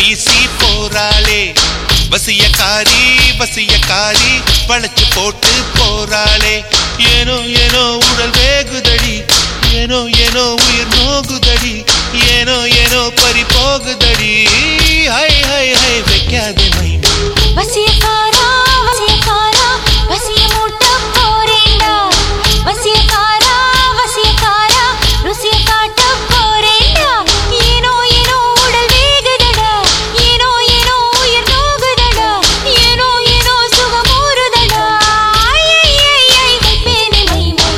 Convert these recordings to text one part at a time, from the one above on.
வீசி போறாளே வசியக்காரி வசியக்காரி பழச்சு போட்டு போறாளே ஏனோ ஏனோ உடல் வேகுதடி ஏனோ ஏனோ உயிர் நோகுதடி ஏனோ ஏனோ பறி போகுதடி ஹை ஹை ஹை வைக்காதே மைமா வசியக்காரா வசியக்காரா வசிய மூட்ட போறேண்டா வசியக்காரா வசியக்காரா ருசிய காட்ட போறேண்டா ஏனோ ஏனோ உடல் வேகுதடா ஏனோ ஏனோ உயிர் நோகுதடா ஏனோ ஏனோ சுகமூறுதடா ஐ ஐ ஐ வைப்பேனே மைமை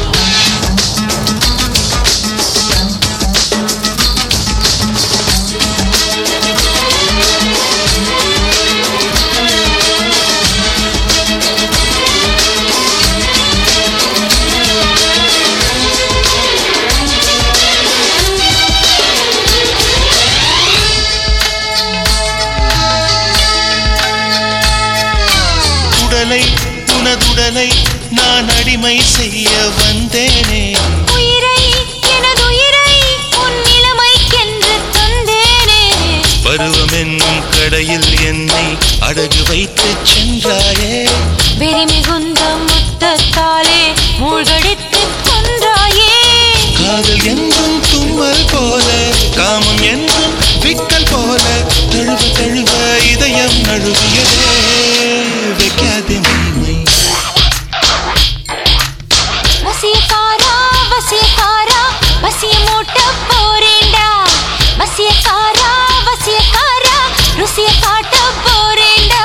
உனதுடலை நான் அடிமை செய்ய வந்தேனே உயிரை எனது உயிரை உன் நிலைமைக்கென்று தந்தேனே பருவம் என்னும் கடையில் என்னை அடகு வைத்து சென்றாயே வெறி மிகுந்த முத்தத்தாலே மூழ்கடித்து கொன்றாயே காதல் என்றும் தும்மல் போல காமம் என்றும் விக்கல் போல தழுவ தழுவ இதயம் நழுவியதே வைக்காதே மைமை வசியக்காரா வசியக்காரா வசிய மூட்ட போறேண்டா வசியக்காரா வசியக்காரா ருசிய காட்ட போறேண்டா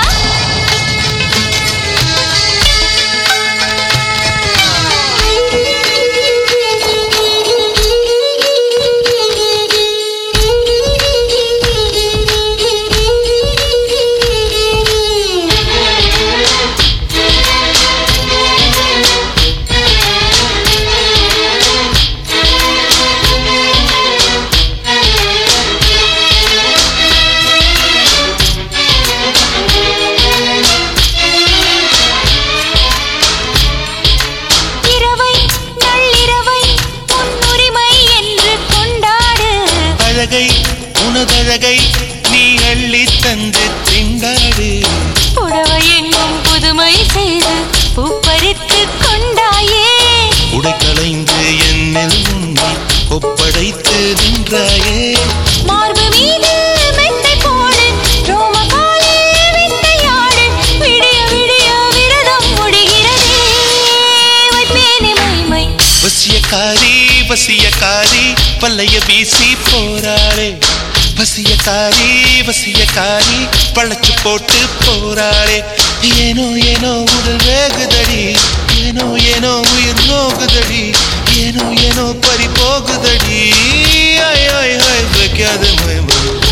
உனதழகை நீ அள்ளி தந்து திண்டாடு புடவை எங்கும் புதுமை செய்து பூப்பறித்து கொண்டாயே உடை களைந்து என்னில் உன்னை ஒப்படைத்து நின்றாயே மார்பு மீது மெத்தை போடு ரோமகாலே வித்தையாடு விடிய விடிய விரதம் முடிகிறதே வைப்பேனே மைமை வசியக்காரி வசியக்காரி பல்லைய வீசி போறாளே வசியக்காரி வசியக்காரி பழச்சு போட்டு போறாளே ஏனோ ஏனோ உடல் வேகுதடி ஏனோ ஏனோ உயிர் நோகுதடி ஏனோ ஏனோ பறி போகுதடி ஐ ஐ ஐ வைக்காத மைமா